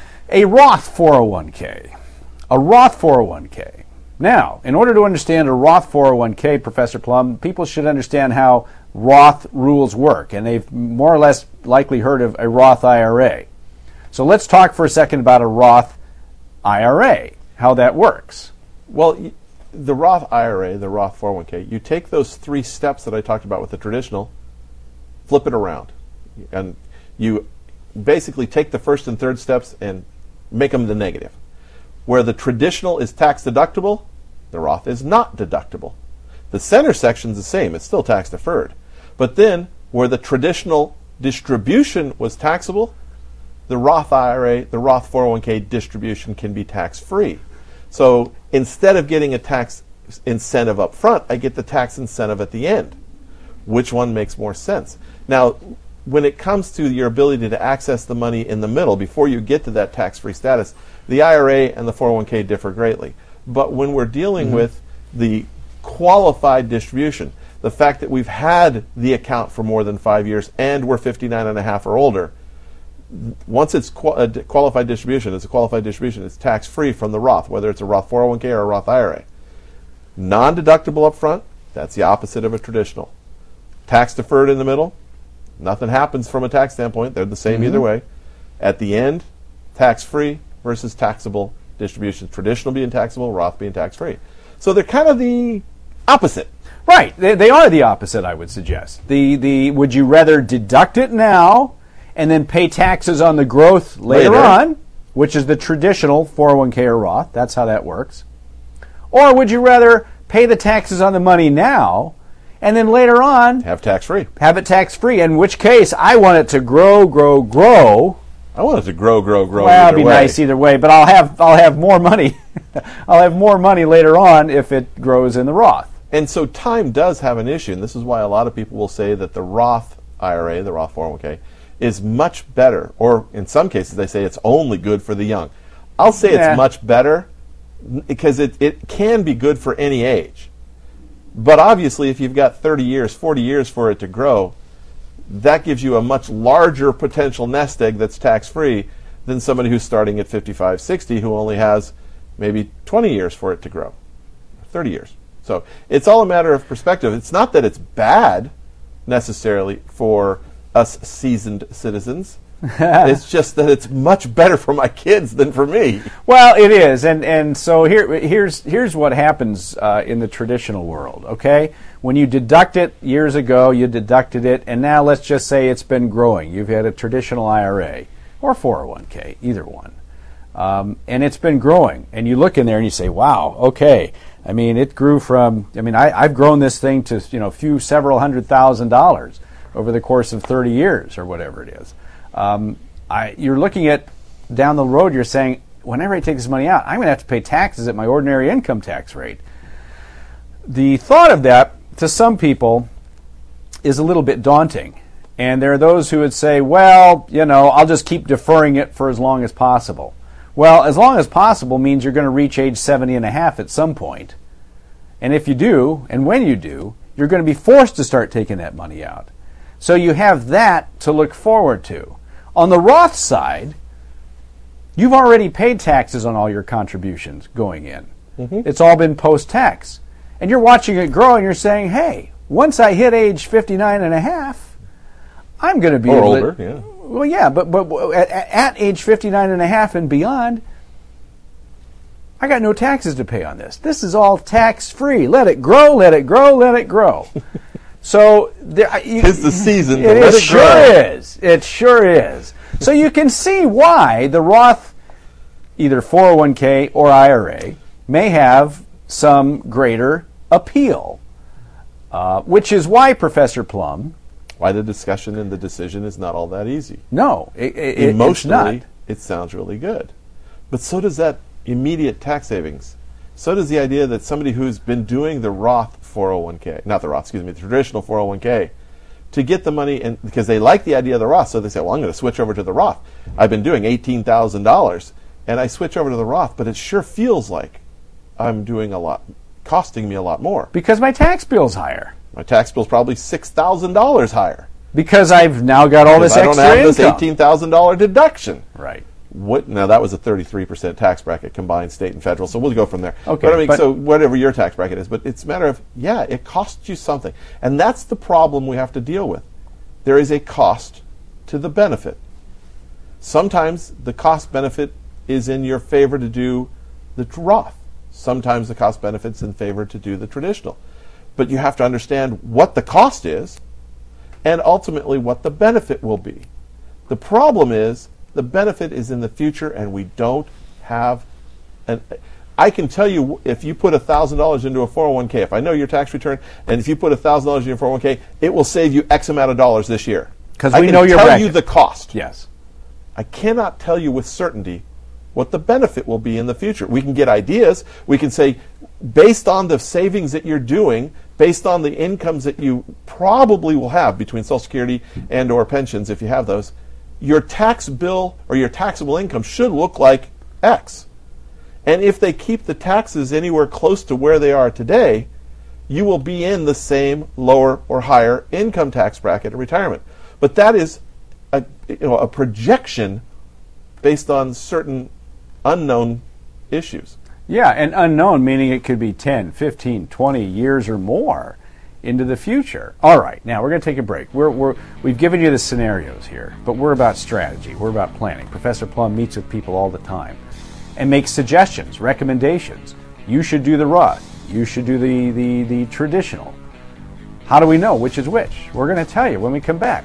a Roth four oh one k. A Roth four oh one k. Now, in order to understand a Roth four oh one k, Professor Plum, people should understand how Roth rules work, and they've more or less likely heard of a Roth I R A. So let's talk for a second about a Roth I R A, how that works.
Well, the Roth I R A, the Roth four oh one k, you take those three steps that I talked about with the traditional, flip it around, and you basically take the first and third steps and make them the negative. Where the traditional is tax deductible, the Roth is not deductible. The center section is the same. It's still tax deferred. But then, where the traditional distribution was taxable, the Roth I R A, the Roth four oh one k distribution can be tax-free. So instead of getting a tax incentive up front, I get the tax incentive at the end. Which one makes more sense? Now, when it comes to your ability to access the money in the middle, before you get to that tax-free status, the I R A and the four oh one k differ greatly. But when we're dealing mm-hmm. with the qualified distribution, the fact that we've had the account for more than five years and we're fifty-nine and a half or older, once it's qual- a qualified distribution, it's a qualified distribution, it's tax-free from the Roth, whether it's a Roth four oh one k or a Roth I R A. Non-deductible up front, that's the opposite of a traditional. Tax-deferred in the middle, nothing happens from a tax standpoint. They're the same mm-hmm. either way. At the end, tax-free versus taxable distributions. Traditional being taxable, Roth being tax-free. So they're kind of the opposite.
Right. They, they are the opposite, I would suggest. The the would you rather deduct it now and then pay taxes on the growth later, later. on, which is the traditional four oh one k or Roth. That's how that works. Or would you rather pay the taxes on the money now and then later on
have tax-free? Have
it tax-free, in which case I want it to grow, grow, grow.
I want it to grow, grow, grow.
Well, it'd be
way.
nice either way, but I'll have I'll have more money. I'll have more money later on if it grows in the Roth.
And so time does have an issue, and this is why a lot of people will say that the Roth I R A, the Roth four oh one k, is much better, or in some cases they say it's only good for the young. I'll say yeah. it's much better because it, it can be good for any age. But obviously if you've got thirty years, forty years for it to grow, that gives you a much larger potential nest egg that's tax-free than somebody who's starting at fifty-five, sixty who only has maybe twenty years for it to grow, thirty years. So it's all a matter of perspective. It's not that it's bad necessarily for us seasoned citizens. It's just that it's much better for my kids than for me.
Well, it is, and and so here here's here's what happens uh, in the traditional world. Okay, when you deduct it years ago, you deducted it, and now let's just say it's been growing. You've had a traditional I R A or four oh one k, either one, um, and it's been growing. And you look in there and you say, "Wow, okay." I mean, it grew from. I mean, I, I've grown this thing to you know a few several hundred thousand dollars over the course of thirty years or whatever it is. Um, I, you're looking at down the road, you're saying, whenever I take this money out, I'm going to have to pay taxes at my ordinary income tax rate. The thought of that, to some people, is a little bit daunting. And there are those who would say, well, you know, I'll just keep deferring it for as long as possible. Well, as long as possible means you're going to reach age seventy and a half at some point. And if you do, and when you do, you're going to be forced to start taking that money out. So you have that to look forward to. On the Roth side, you've already paid taxes on all your contributions going in. Mm-hmm. It's all been post-tax. And you're watching it grow and you're saying, hey, once I hit age fifty-nine and a half, I'm going to be
or
able
older,
to,
yeah.
Well, yeah, but but at, at age fifty-nine and a half and beyond, I got no taxes to pay on this. This is all tax-free. Let it grow, let it grow, let it grow. So there, you,
it's the season.
It,
let
it
it
sure
grow.
is. It sure is. So you can see why the Roth, either four oh one k or I R A, may have some greater appeal, uh, which is why, Professor Plum,
why the discussion and the decision is not all that easy.
No, it, it,
emotionally,
it's not.
It sounds really good, but so does that immediate tax savings. So does the idea that somebody who's been doing the Roth four oh one k, not the Roth, excuse me, the traditional four oh one k, to get the money, and because they like the idea of the Roth, so they say, well, I'm going to switch over to the Roth. I've been doing eighteen thousand dollars, and I switch over to the Roth, but it sure feels like I'm doing a lot, costing me a lot more.
Because my tax bill's higher.
My tax bill's probably six thousand dollars higher.
Because I've now got all
because
this
I
extra
don't have
income.
this eighteen thousand dollars deduction.
Right.
What now? That was a thirty-three percent tax bracket, combined state and federal. So we'll go from there.
Okay.
But I mean,
but
so whatever your tax bracket is, but it's a matter of yeah, it costs you something, and that's the problem we have to deal with. There is a cost to the benefit. Sometimes the cost benefit is in your favor to do the Roth. Sometimes the cost benefit's in favor to do the traditional. But you have to understand what the cost is, and ultimately what the benefit will be. The problem is the benefit is in the future, and we don't have an. I can tell you if you put one thousand dollars into a four oh one k, if I know your tax return, and if you put one thousand dollars in your four oh one k, it will save you X amount of dollars this year.
Because
I
we
can
know your
tell
bracket.
you the cost.
Yes.
I cannot tell you with certainty what the benefit will be in the future. We can get ideas. We can say, based on the savings that you're doing, based on the incomes that you probably will have between Social Security and or pensions, if you have those, your tax bill or your taxable income should look like X. And if they keep the taxes anywhere close to where they are today, you will be in the same lower or higher income tax bracket at retirement. But that is a, you know, a projection based on certain unknown issues.
Yeah, and unknown meaning it could be ten, fifteen, twenty years or more into the future. All right, now we're going to take a break. We're, we're, we've given you the scenarios here, but we're about strategy. We're about planning. Professor Plum meets with people all the time and makes suggestions, recommendations. You should do the Roth. You should do the, the, the traditional. How do we know which is which? We're going to tell you when we come back.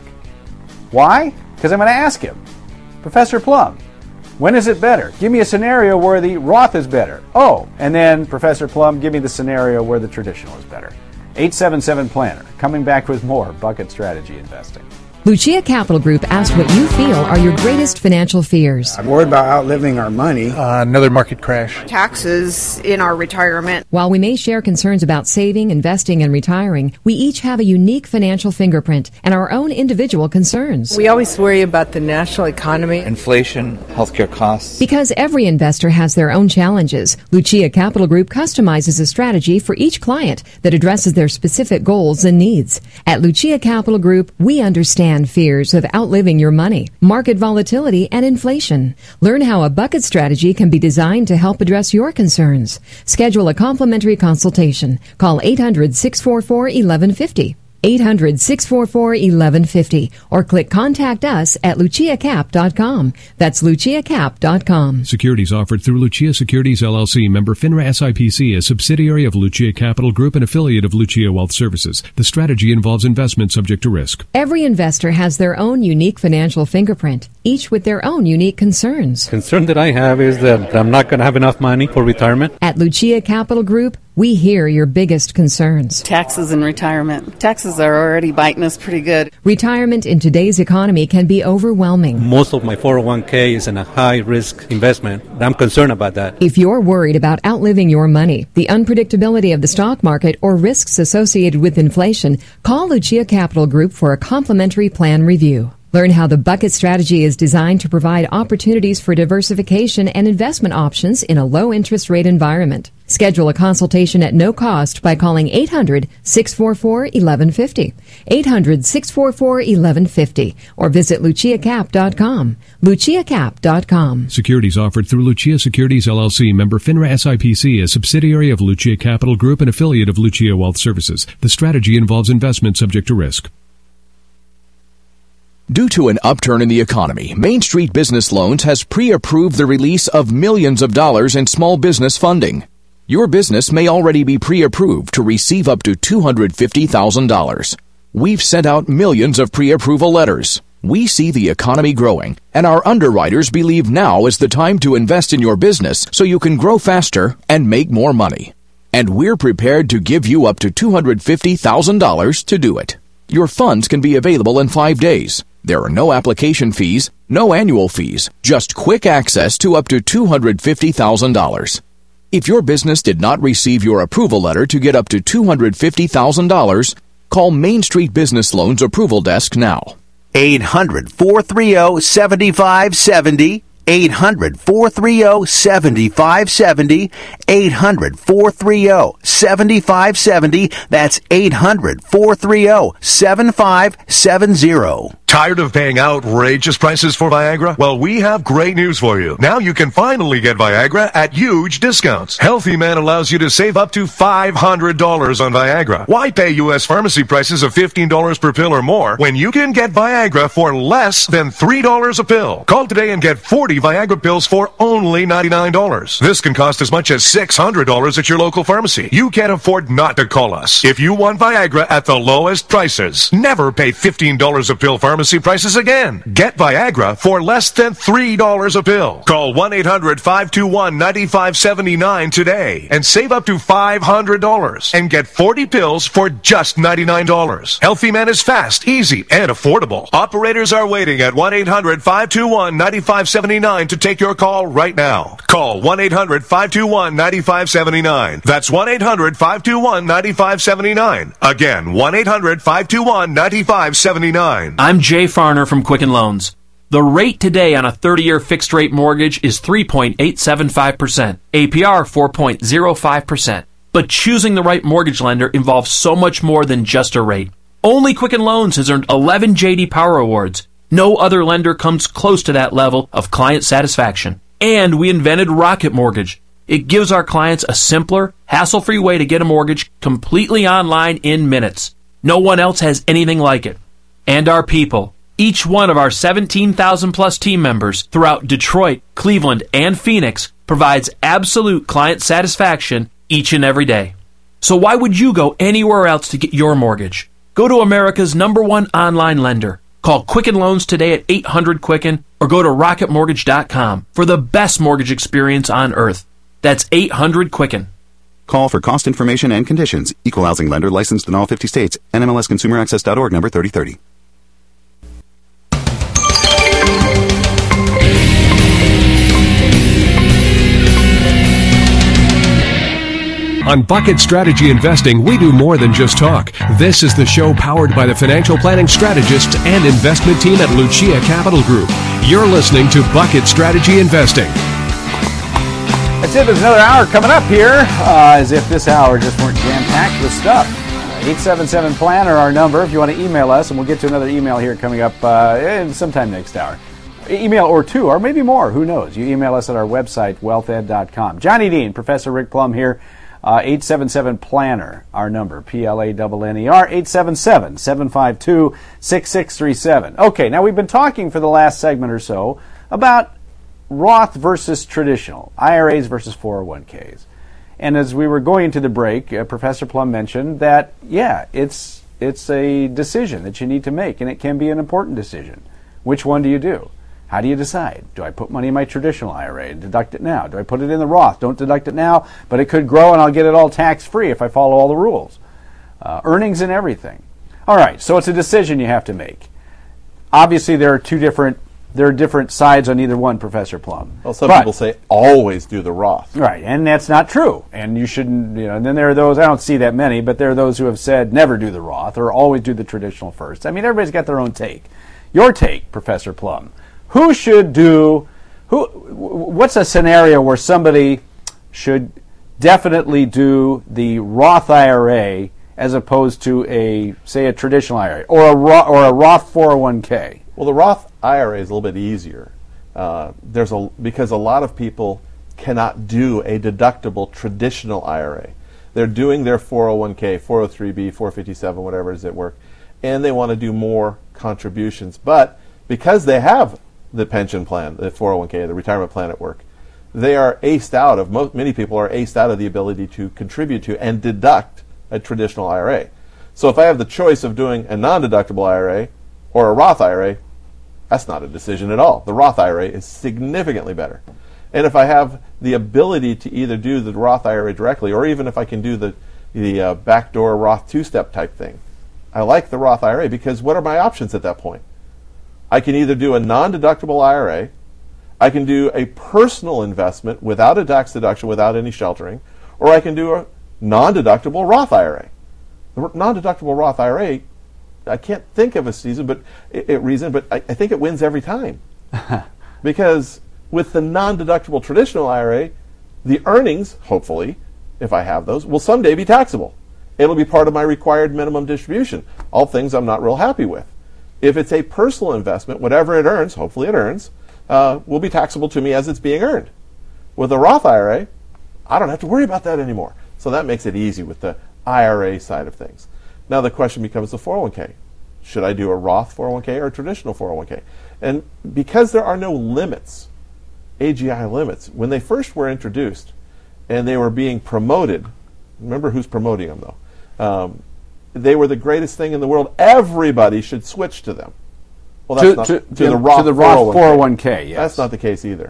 Why? Because I'm going to ask him. Professor Plum, when is it better? Give me a scenario where the Roth is better. Oh, and then Professor Plum, give me the scenario where the traditional is better. eight seven seven Planner, coming back with more Bucket Strategy Investing.
Lucia Capital Group asks what you feel are your greatest financial fears.
I'm worried about outliving our money.
Uh, another market crash.
Taxes in our retirement.
While we may share concerns about saving, investing, and retiring, we each have a unique financial fingerprint and our own individual concerns.
We always worry about the national economy.
Inflation, healthcare costs.
Because every investor has their own challenges, Lucia Capital Group customizes a strategy for each client that addresses their specific goals and needs. At Lucia Capital Group, we understand fears of outliving your money, market volatility, and inflation. Learn how a bucket strategy can be designed to help address your concerns. Schedule a complimentary consultation. Call eight hundred, six four four, eleven fifty. eight hundred, six four four, eleven fifty or click Contact Us at lucia cap dot com. That's lucia cap dot com.
Securities offered through Lucia Securities L L C, member FINRA S I P C, a subsidiary of Lucia Capital Group and affiliate of Lucia Wealth Services. The strategy involves investment subject to risk.
Every investor has their own unique financial fingerprint, each with their own unique concerns.
Concern that I have is that I'm not going to have enough money for retirement.
At Lucia Capital Group, we hear your biggest concerns.
Taxes and retirement. Taxes are already biting us pretty good.
Retirement in today's economy can be overwhelming.
Most of my four oh one k is in a high-risk investment. I'm concerned about that.
If you're worried about outliving your money, the unpredictability of the stock market, or risks associated with inflation, call Lucia Capital Group for a complimentary plan review. Learn how the bucket strategy is designed to provide opportunities for diversification and investment options in a low-interest rate environment. Schedule a consultation at no cost by calling eight hundred, six four four, eleven fifty, eight hundred, six four four, eleven fifty, or visit lucia cap dot com. lucia cap dot com.
Securities offered through Lucia Securities L L C, member FINRA S I P C, a subsidiary of Lucia Capital Group and affiliate of Lucia Wealth Services. The strategy involves investment subject to risk.
Due to an upturn in the economy, Main Street Business Loans has pre-approved the release of millions of dollars in small business funding. Your business may already be pre-approved to receive up to two hundred fifty thousand dollars. We've sent out millions of pre-approval letters. We see the economy growing, and our underwriters believe now is the time to invest in your business so you can grow faster and make more money. And we're prepared to give you up to two hundred fifty thousand dollars to do it. Your funds can be available in five days. There are no application fees, no annual fees, just quick access to up to two hundred fifty thousand dollars. If your business did not receive your approval letter to get up to two hundred fifty thousand dollars, call Main Street Business Loans Approval Desk now.
eight hundred, four three zero, seven five seven zero. eight hundred, four three zero, seven five seven zero. eight hundred, four three zero, seven five seven zero. That's eight hundred, four three zero, seven five seven zero.
Tired of paying outrageous prices for Viagra? Well, we have great news for you. Now you can finally get Viagra at huge discounts. Healthy Man allows you to save up to five hundred dollars on Viagra. Why pay U S pharmacy prices of fifteen dollars per pill or more when you can get Viagra for less than three dollars a pill? Call today and get forty Viagra pills for only ninety-nine dollars. This can cost as much as six hundred dollars at your local pharmacy. You can't afford not to call us. If you want Viagra at the lowest prices, never pay fifteen dollars a pill pharmacy pharmacy prices again. Get Viagra for less than three dollars a pill. Call one eight hundred five two one nine five seven nine today and save up to five hundred dollars and get forty pills for just ninety-nine dollars. Healthy Man is fast, easy, and affordable. Operators are waiting at one eight hundred five two one nine five seven nine to take your call right now. Call one eight hundred five two one nine five seven nine. That's one eight hundred five two one nine five seven nine. Again, one eight hundred five two one nine five seven nine.
I'm Jay Farner from Quicken Loans. The rate today on a thirty-year fixed-rate mortgage is three point eight seven five percent, A P R four point zero five percent. But choosing the right mortgage lender involves so much more than just a rate. Only Quicken Loans has earned eleven J D Power Awards. No other lender comes close to that level of client satisfaction. And we invented Rocket Mortgage. It gives our clients a simpler, hassle-free way to get a mortgage completely online in minutes. No one else has anything like it. And our people. Each one of our seventeen thousand plus team members throughout Detroit, Cleveland, and Phoenix provides absolute client satisfaction each and every day. So why would you go anywhere else to get your mortgage? Go to America's number one online lender. Call Quicken Loans today at eight hundred Quicken or go to rocket mortgage dot com for the best mortgage experience on earth. That's eight hundred Quicken.
Call for cost information and conditions. Equal housing lender licensed in all fifty states. N M L S consumer access dot org number thirty thirty.
On Bucket Strategy Investing, we do more than just talk. This is the show powered by the financial planning strategists and investment team at Lucia Capital Group. You're listening to Bucket Strategy Investing.
That's it. There's another hour coming up here, uh, as if this hour just weren't jam-packed with stuff. eight seven seven planner, our number, if you want to email us, and we'll get to another email here coming up uh, sometime next hour. Email or two, or maybe more, who knows. You email us at our website, wealth ed dot com. Johnny Dean, Professor Rick Plum here. Uh, eight seven seven planner, our number, P L A N N E R, eight seven seven, seven five two, six six three seven. Okay, now we've been talking for the last segment or so about Roth versus traditional, I R As versus four oh one Ks. And as we were going to the break, uh, Professor Plum mentioned that, yeah, it's it's a decision that you need to make, and it can be an important decision. Which one do you do? How do you decide? Do I put money in my traditional I R A and deduct it now? Do I put it in the Roth? Don't deduct it now, but it could grow and I'll get it all tax-free if I follow all the rules. Uh, earnings and everything. All right, so it's a decision you have to make. Obviously, there are two different there are different sides on either one, Professor Plum.
Well, some
but,
people say always do the Roth.
Right, and that's not true. And you shouldn't, you know, and then there are those, I don't see that many, but there are those who have said never do the Roth or always do the traditional first. I mean, everybody's got their own take. Your take, Professor Plum. Who should do, who? What's a scenario where somebody should definitely do the Roth I R A as opposed to a, say, a traditional I R A or a Roth, or a Roth four oh one K?
Well, the Roth I R A is a little bit easier. Uh, there's a because a lot of people cannot do a deductible traditional I R A. They're doing their four oh one K, four oh three B, four fifty-seven, whatever is at work, and they want to do more contributions. But because they have the pension plan, the four oh one K, the retirement plan at work, they are aced out of, most, many people are aced out of the ability to contribute to and deduct a traditional I R A. So if I have the choice of doing a non-deductible I R A or a Roth I R A, that's not a decision at all. The Roth I R A is significantly better. And if I have the ability to either do the Roth I R A directly, or even if I can do the, the uh, backdoor Roth two-step type thing, I like the Roth I R A because what are my options at that point? I can either do a non-deductible I R A, I can do a personal investment without a tax deduction, without any sheltering, or I can do a non-deductible Roth I R A. The non-deductible Roth I R A, I can't think of a season, but it, it reason, but I, I think it wins every time. Because with the non-deductible traditional I R A, the earnings, hopefully, if I have those, will someday be taxable. It'll be part of my required minimum distribution, all things I'm not real happy with. If it's a personal investment, whatever it earns, hopefully it earns, uh, will be taxable to me as it's being earned. With a Roth I R A, I don't have to worry about that anymore. So that makes it easy with the I R A side of things. Now the question becomes the four oh one K. Should I do a Roth four oh one K or a traditional four oh one K? And because there are no limits, A G I limits, when they first were introduced and they were being promoted, remember who's promoting them though, um, they were the greatest thing in the world. Everybody should switch to them. Well, that's
to,
not,
to,
to,
to
the Roth,
to the Roth four oh one k. Yes.
That's not the case either.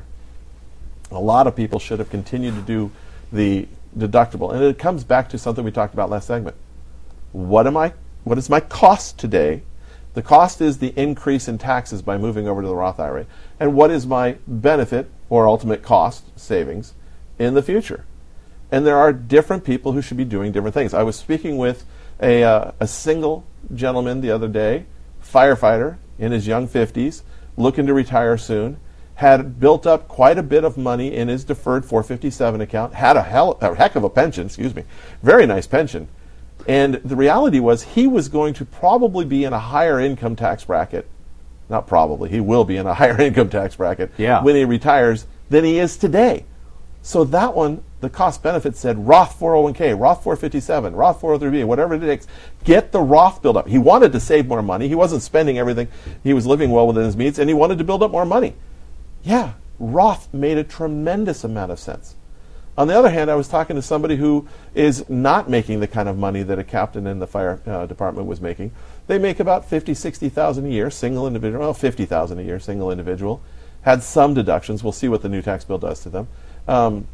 A lot of people should have continued to do the deductible, and it comes back to something we talked about last segment. What am I? What is my cost today? The cost is the increase in taxes by moving over to the Roth I R A. And what is my benefit or ultimate cost savings in the future? And there are different people who should be doing different things. I was speaking with a, uh, a single gentleman the other day, firefighter in his young fifties, looking to retire soon, had built up quite a bit of money in his deferred four fifty-seven account, had a, hell, a heck of a pension, excuse me, very nice pension. And the reality was he was going to probably be in a higher income tax bracket, not probably, he will be in a higher income tax bracket
yeah.
when he retires than he is today. So that one, the cost benefit said Roth four oh one k, Roth four fifty-seven, Roth four oh three b, whatever it takes. Get the Roth build up. He wanted to save more money. He wasn't spending everything. He was living well within his means, and he wanted to build up more money. Yeah, Roth made a tremendous amount of sense. On the other hand, I was talking to somebody who is not making the kind of money that a captain in the fire uh, department was making. They make about fifty, sixty thousand a year, single individual, well, fifty thousand a year, single individual. Had some deductions. We'll see what the new tax bill does to them. Um,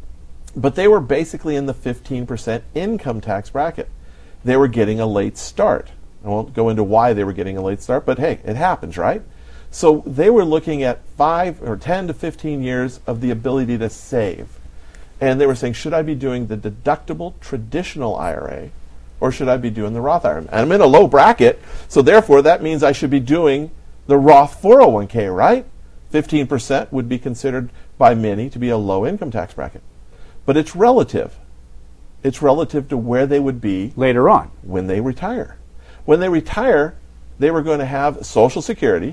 but they were basically in the fifteen percent income tax bracket. They were getting a late start. I won't go into why they were getting a late start, but hey, it happens, right? So they were looking at five or ten to fifteen years of the ability to save. And they were saying, should I be doing the deductible traditional I R A or should I be doing the Roth I R A? And I'm in a low bracket, so therefore that means I should be doing the Roth four oh one k, right? fifteen percent would be considered by many to be a low income tax bracket. But it's relative. It's relative to where they would be
later on
when they retire. When they retire, they were going to have Social Security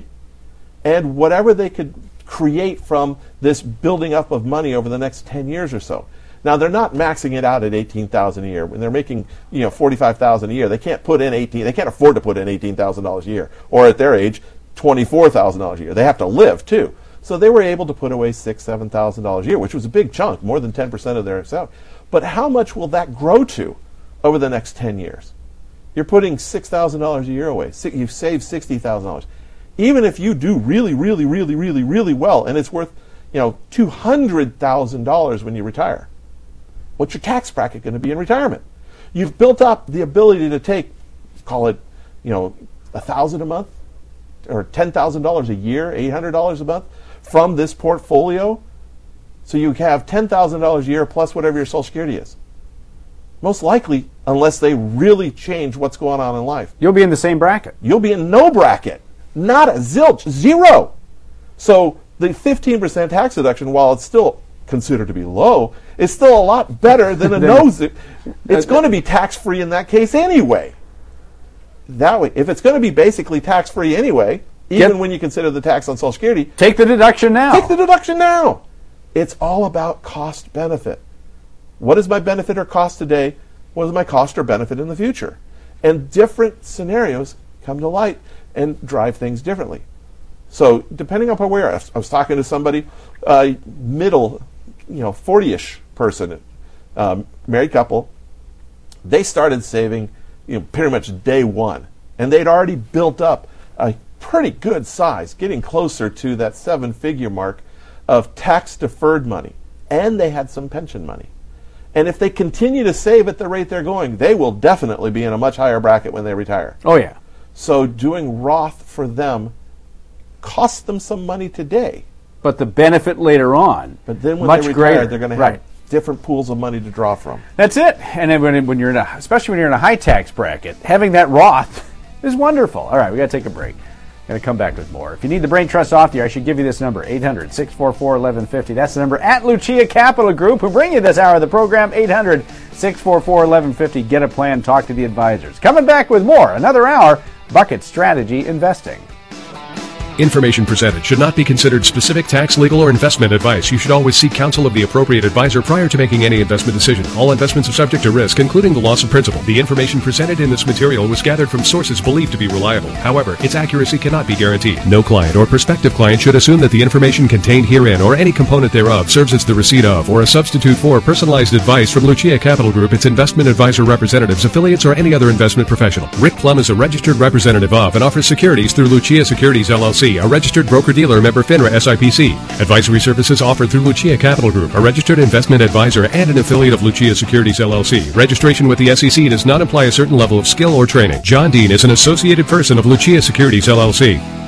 and whatever they could create from this building up of money over the next ten years or so. Now they're not maxing it out at eighteen thousand dollars a year. When they're making, you know, forty-five thousand dollars a year, they can't put in eighteen. They can't afford to put in eighteen thousand dollars a year, or at their age, twenty-four thousand dollars a year. They have to live too. So they were able to put away six, seven thousand dollars a year, which was a big chunk, more than ten percent of their salary. But how much will that grow to over the next ten years? You're putting six thousand dollars a year away. You've saved sixty thousand dollars. Even if you do really, really, really, really, really well, and it's worth, you know, two hundred thousand dollars when you retire, what's your tax bracket going to be in retirement? You've built up the ability to take, call it, you know, a thousand a month, or ten thousand dollars a year, eight hundred dollars a month from this portfolio. So you have ten thousand dollars a year plus whatever your Social Security is. Most likely, unless they really change what's going on in life.
You'll be in the same bracket.
You'll be in no bracket. Not a zilch, zero. So the fifteen percent tax deduction, while it's still considered to be low, is still a lot better than a no. It's going to be tax-free in that case anyway. That way, if it's going to be basically tax-free anyway, even Get, when you consider the tax on Social Security,
take the deduction now.
Take the deduction now. It's all about cost benefit. What is my benefit or cost today? What is my cost or benefit in the future? And different scenarios come to light and drive things differently. So depending upon where, I was talking to somebody, uh, middle, you know, forty-ish person, um, married couple. They started saving, you know, pretty much day one, and they'd already built up a pretty good size, getting closer to that seven-figure mark of tax-deferred money, and they had some pension money. And if they continue to save at the rate they're going, they will definitely be in a much higher bracket when they retire.
Oh yeah.
So doing Roth for them costs them some money today.
But the benefit later on,
but then when
much
they retire,
greater.
They're going to
right.
have different pools of money to draw from.
That's it. And then when, when you're in a, especially when you're in a high tax bracket, having that Roth is wonderful. All right, we got to take a break. Going to come back with more. If you need the Brain Trust off the air, I should give you this number, eight hundred, six four four, eleven fifty. That's the number at Lucia Capital Group, who bring you this hour of the program, eight hundred, six four four, eleven fifty. Get a plan, talk to the advisors. Coming back with more, another hour, Bucket Strategy Investing.
Information presented should not be considered specific tax, legal, or investment advice. You should always seek counsel of the appropriate advisor prior to making any investment decision. All investments are subject to risk, including the loss of principal. The information presented in this material was gathered from sources believed to be reliable. However, its accuracy cannot be guaranteed. No client or prospective client should assume that the information contained herein or any component thereof serves as the receipt of or a substitute for personalized advice from Lucia Capital Group, its investment advisor representatives, affiliates, or any other investment professional. Rick Plum is a registered representative of and offers securities through Lucia Securities L L C, a registered broker-dealer member FINRA S I P C. Advisory services offered through Lucia Capital Group, a registered investment advisor and an affiliate of Lucia Securities L L C. Registration with the S E C does not imply a certain level of skill or training. John Dean is an associated person of Lucia Securities L L C.